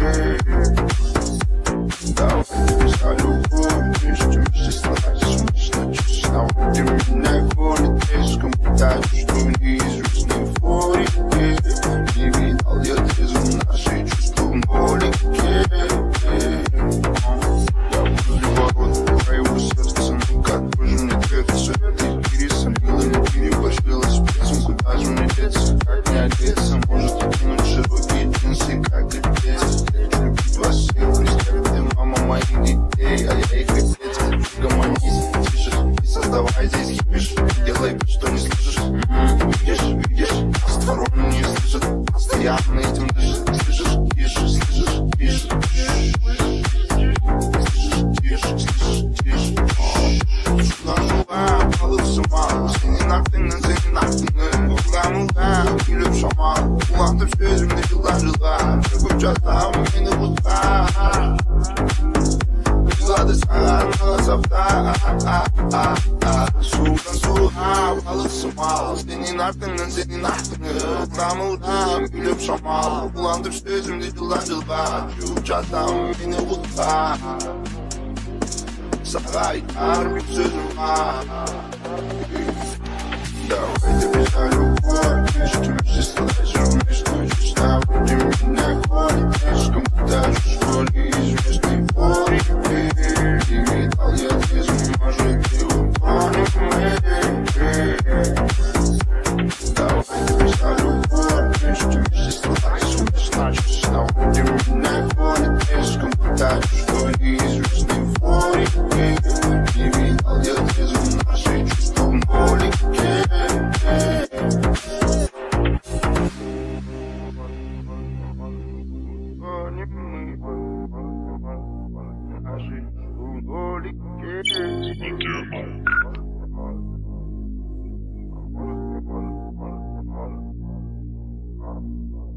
Давай за любовь, вместе слазишь, начнешь. Давай ты меня гонит, слишком пытаюсь, что неизвестный форик. Не видал я трезвым наши чувства в нолике. Я возле ворот твоего сердца, ну как же мне треться. Ты пересолила, не переборщила с перцем. Куда же мне деться, как не одеться? Может кинуть широкие джинсы, как одеться. Любить вас всех, представь, ты мама моих детей. А я их отец, гомонист. Слышишь, не создавай здесь хипиш. Делай вид, что не слышишь. Видишь, осторожно не слышит. Постоянно этим дышит. Слышишь, тише. Kulağımda sözümde yıllarca Çöpüp tam beni mutla Yıllardır sen bana safta Sudan suha balısın mal Senin aklını Kulağımda gülüp şamal Kulağımda sözümde yıllarca Çöpüp tam beni mutla Sana iter bir sözüm var Давай ты меня любовь, вместе слазишь,